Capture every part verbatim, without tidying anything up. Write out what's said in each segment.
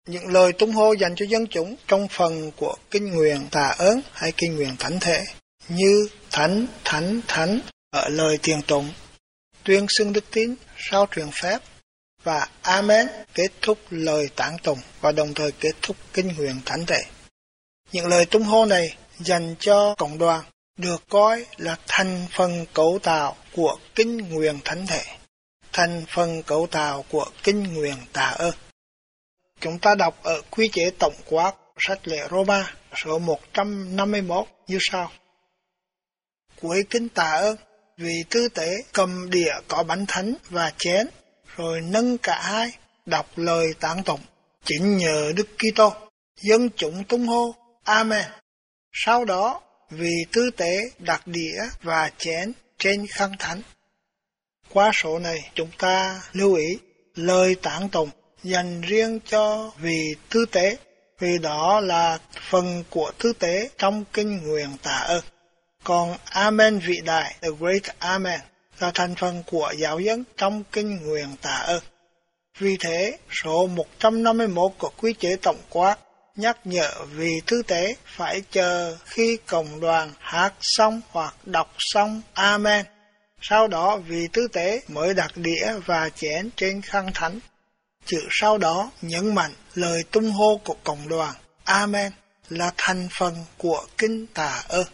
Những lời tung hô dành cho dân chúng trong phần của kinh nguyện tạ ơn hay kinh nguyện thánh thể như thánh, thánh, thánh ở lời tiền tụng, tuyên xưng đức tín sau truyền phép và Amen kết thúc lời tán tụng và đồng thời kết thúc kinh nguyện thánh thể. Những lời tung hô này dành cho cộng đoàn được coi là thành phần cấu tạo của kinh nguyện thánh thể, thành phần cấu tạo của kinh nguyện tạ ơn. Chúng ta đọc ở quy chế tổng quát sách lễ Roma số một trăm năm mươi mốt như sau. Cuối kinh tạ ơn, vì tư tế cầm đĩa có bánh thánh và chén, rồi nâng cả hai, đọc lời tán tụng, chính nhờ Đức Kitô, dân chúng tung hô Amen. Sau đó, vì tư tế đặt đĩa và chén trên khăn thánh. Qua số này, chúng ta lưu ý lời tán tụng dành riêng cho vị tư tế, vì đó là phần của tư tế trong kinh nguyện tạ ơn. Còn Amen vĩ đại, the great Amen, là thành phần của giáo dân trong kinh nguyện tạ ơn. Vì thế, số một trăm năm mươi mốt của quy chế tổng quát nhắc nhở vị tư tế phải chờ khi cộng đoàn hát xong hoặc đọc xong Amen. Sau đó vị tư tế mới đặt đĩa và chén trên khăn thánh. Chữ sau đó nhấn mạnh lời tung hô của cộng đoàn Amen là thành phần của kinh tạ ơn.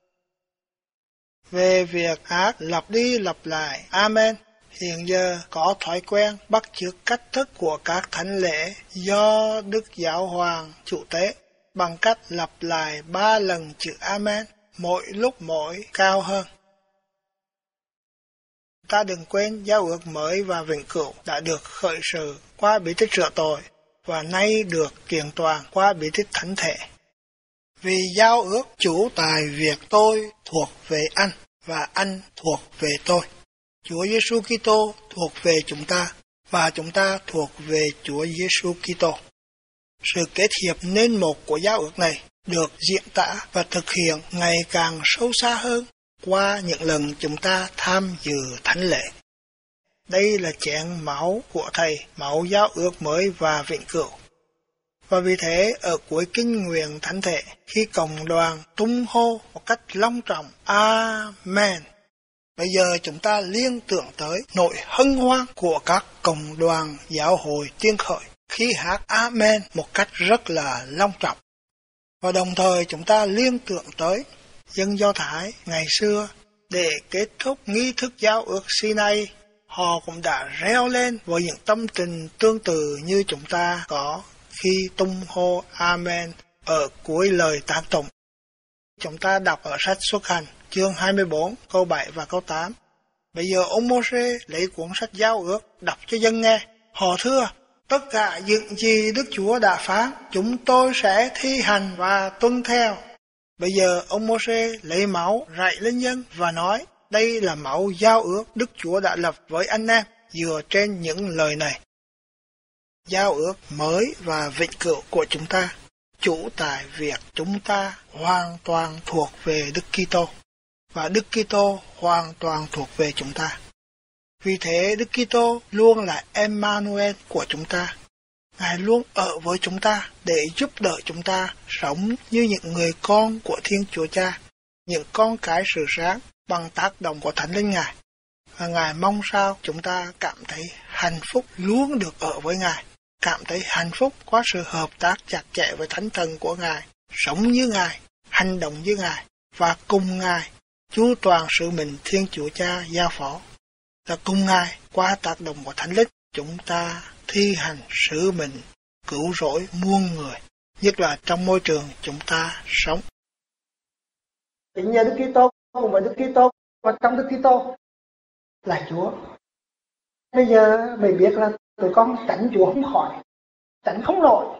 Về việc hát lặp đi lặp lại Amen, hiện giờ có thói quen bắt chước cách thức của các thánh lễ do Đức Giáo Hoàng chủ tế bằng cách lặp lại ba lần chữ Amen, mỗi lúc mỗi cao hơn. Ta đừng quên giao ước mới và vĩnh cửu đã được khởi sự qua bí tích rửa tội và nay được kiện toàn qua bí tích thánh thể. Vì giao ước chủ tại việc tôi thuộc về anh và anh thuộc về tôi. Chúa Giêsu Kitô thuộc về chúng ta và chúng ta thuộc về Chúa Giêsu Kitô. Sự kết hiệp nên một của giao ước này được diễn tả và thực hiện ngày càng sâu xa hơn qua những lần chúng ta tham dự thánh lễ. Đây là chén máu của Thầy, máu giao ước mới và vĩnh cửu. Và vì thế, ở cuối kinh nguyện thánh thể, khi cộng đoàn tung hô một cách long trọng Amen, bây giờ chúng ta liên tưởng tới nỗi hân hoan của các cộng đoàn giáo hội tiên khởi khi hát Amen một cách rất là long trọng. Và đồng thời chúng ta liên tưởng tới dân Do Thái ngày xưa để kết thúc nghi thức giao ước Sinai, họ cũng đã reo lên với những tâm tình tương tự như chúng ta có khi tung hô Amen ở cuối lời tán tụng. Chúng ta đọc ở sách Xuất Hành, chương hai mươi bốn, câu bảy và câu tám. Bây giờ ông Mô-sê lấy cuốn sách giao ước đọc cho dân nghe. Họ thưa, tất cả những gì Đức Chúa đã phán, chúng tôi sẽ thi hành và tuân theo. Bây giờ ông Mô-sê lấy máu rải lên dân và nói, đây là máu giao ước Đức Chúa đã lập với anh em dựa trên những lời này. Giao ước mới và vĩnh cửu của chúng ta chủ tại việc chúng ta hoàn toàn thuộc về Đức Kitô và Đức Kitô hoàn toàn thuộc về chúng ta. Vì thế Đức Kitô luôn là Emmanuel của chúng ta. Ngài luôn ở với chúng ta để giúp đỡ chúng ta sống như những người con của Thiên Chúa Cha, những con cái sự sáng bằng tác động của Thánh Linh Ngài. Và Ngài mong sao chúng ta cảm thấy hạnh phúc luôn được ở với Ngài, cảm thấy hạnh phúc qua sự hợp tác chặt chẽ với Thánh Thần của Ngài, sống như Ngài, hành động như Ngài và cùng Ngài chu toàn sự mình Thiên Chúa Cha giao phó. Là cùng Ngài qua tác động của Thánh Linh chúng ta thi hành sứ mệnh cứu rỗi muôn người, nhất là trong môi trường chúng ta sống. Chính nhờ Đức Kitô cùng với Đức Kitô và trong Đức Kitô là Chúa. Bây giờ mình biết là tụi con tránh Chúa không khỏi, tránh không nổi.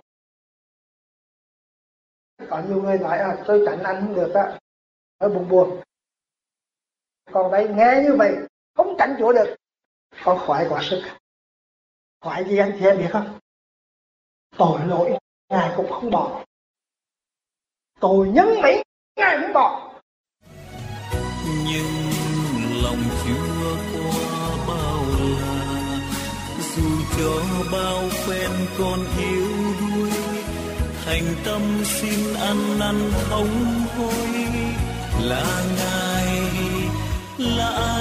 Có nhiều người nói à, tôi tránh anh không được á, hơi buồn buồn. Còn đây nghe như vậy không tránh Chúa được, con khoái quá sức. Khoái gì anh chị em biết không? Tội lỗi Ngài cũng không bỏ, tội nhân mỹ Ngài cũng bỏ. Nhưng lòng Chúa qua bao la, dù cho bao phen con yếu đuối, thành tâm xin ăn năn thống hối là Ngài, là